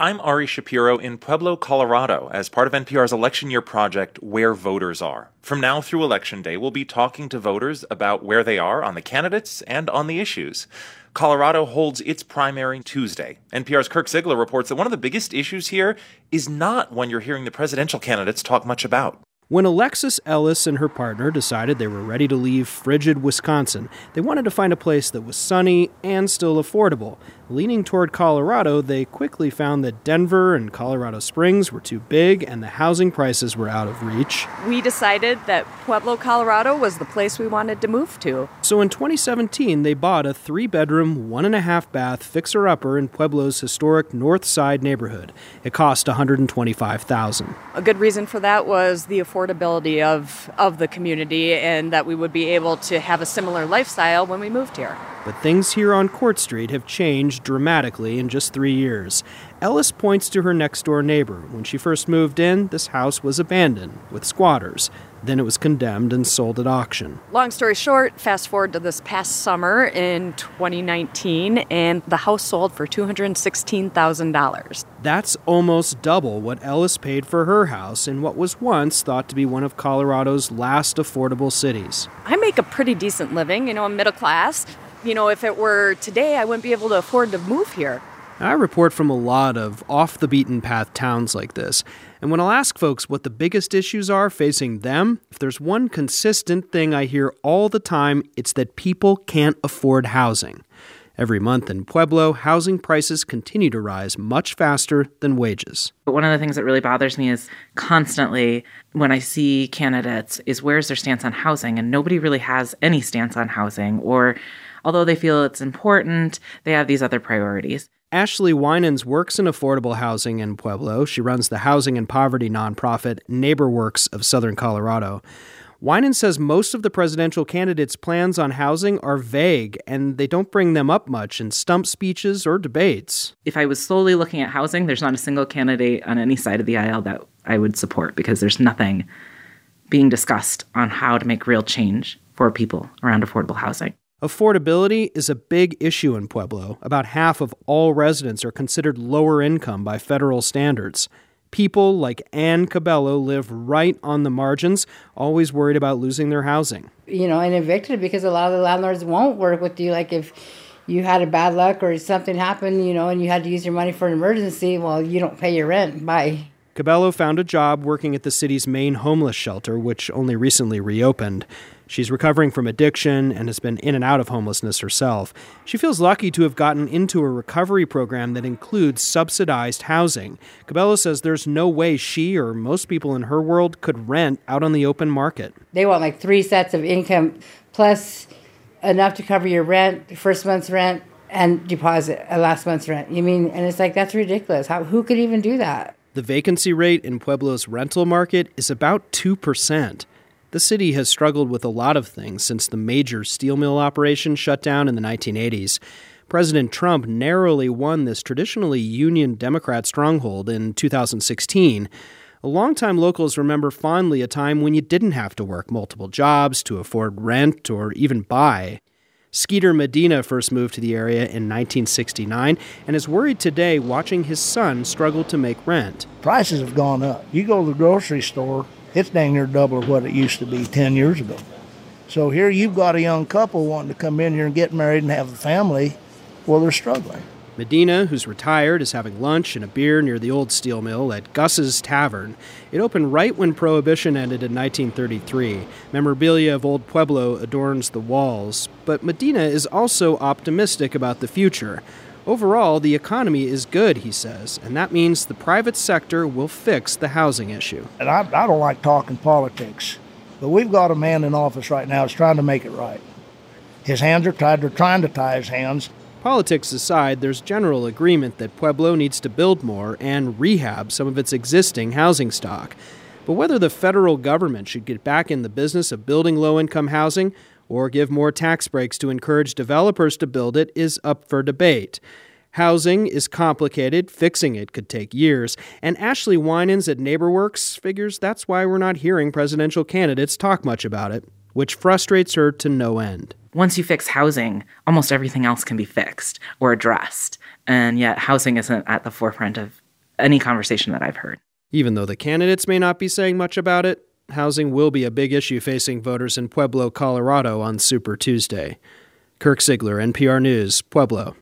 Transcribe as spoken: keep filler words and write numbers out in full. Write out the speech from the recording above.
I'm Ari Shapiro in Pueblo, Colorado, as part of N P R's election year project, Where Voters Are. From now through Election Day, we'll be talking to voters about where they are on the candidates and on the issues. Colorado holds its primary Tuesday. N P R's Kirk Ziegler reports that one of the biggest issues here is not one you're hearing the presidential candidates talk much about. When Alexis Ellis and her partner decided they were ready to leave frigid Wisconsin, they wanted to find a place that was sunny and still affordable. Leaning toward Colorado, they quickly found that Denver and Colorado Springs were too big and the housing prices were out of reach. We decided that Pueblo, Colorado was the place we wanted to move to. So in twenty seventeen, they bought a three-bedroom, one-and-a-half-bath fixer-upper in Pueblo's historic North Side neighborhood. It cost one hundred twenty-five thousand dollars. A good reason for that was the affordability of, of the community and that we would be able to have a similar lifestyle when we moved here. But things here on Court Street have changed dramatically in just three years. Ellis points to her next-door neighbor. When she first moved in, this house was abandoned with squatters. Then it was condemned and sold at auction. Long story short, fast forward to this past summer in twenty nineteen, and the house sold for two hundred sixteen thousand dollars. That's almost double what Ellis paid for her house in what was once thought to be one of Colorado's last affordable cities. I make a pretty decent living, you know, I'm middle class. You know, if it were today, I wouldn't be able to afford to move here. I report from a lot of off-the-beaten-path towns like this, and when I'll ask folks what the biggest issues are facing them, if there's one consistent thing I hear all the time, it's that people can't afford housing. Every month in Pueblo, housing prices continue to rise much faster than wages. But one of the things that really bothers me is constantly when I see candidates is where's their stance on housing, and nobody really has any stance on housing, or although they feel it's important, they have these other priorities. Ashley Winans works in affordable housing in Pueblo. She runs the housing and poverty nonprofit NeighborWorks of Southern Colorado. Winans says most of the presidential candidates' plans on housing are vague, and they don't bring them up much in stump speeches or debates. If I was solely looking at housing, there's not a single candidate on any side of the aisle that I would support because there's nothing being discussed on how to make real change for people around affordable housing. Affordability is a big issue in Pueblo. About half of all residents are considered lower income by federal standards. People like Ann Cabello live right on the margins, always worried about losing their housing. You know, and evicted because a lot of the landlords won't work with you. Like if you had a bad luck or something happened, you know, and you had to use your money for an emergency, well, you don't pay your rent. Bye. Cabello found a job working at the city's main homeless shelter, which only recently reopened. She's recovering from addiction and has been in and out of homelessness herself. She feels lucky to have gotten into a recovery program that includes subsidized housing. Cabello says there's no way she or most people in her world could rent out on the open market. They want like three sets of income plus enough to cover your rent, first month's rent, and deposit a last month's rent. You mean, and it's like, that's ridiculous. How, who could even do that? The vacancy rate in Pueblo's rental market is about two percent. The city has struggled with a lot of things since the major steel mill operation shut down in the nineteen eighties. President Trump narrowly won this traditionally Union Democrat stronghold in two thousand sixteen. Longtime locals remember fondly a time when you didn't have to work multiple jobs to afford rent or even buy. Skeeter Medina first moved to the area in nineteen sixty-nine and is worried today watching his son struggle to make rent. Prices have gone up. You go to the grocery store, it's dang near double what it used to be ten years ago. So here you've got a young couple wanting to come in here and get married and have a family. Well, they're struggling. Medina, who's retired, is having lunch and a beer near the old steel mill at Gus's Tavern. It opened right when Prohibition ended in nineteen thirty-three. Memorabilia of Old Pueblo adorns the walls. But Medina is also optimistic about the future. Overall, the economy is good, he says, and that means the private sector will fix the housing issue. And I, I don't like talking politics, but we've got a man in office right now that's trying to make it right. His hands are tied. They're trying to tie his hands. Politics aside, there's general agreement that Pueblo needs to build more and rehab some of its existing housing stock. But whether the federal government should get back in the business of building low-income housing or give more tax breaks to encourage developers to build it is up for debate. Housing is complicated, fixing it could take years, and Ashley Winans at NeighborWorks figures that's why we're not hearing presidential candidates talk much about it, which frustrates her to no end. Once you fix housing, almost everything else can be fixed or addressed, and yet housing isn't at the forefront of any conversation that I've heard. Even though the candidates may not be saying much about it, housing will be a big issue facing voters in Pueblo, Colorado on Super Tuesday. Kirk Ziegler, N P R News, Pueblo.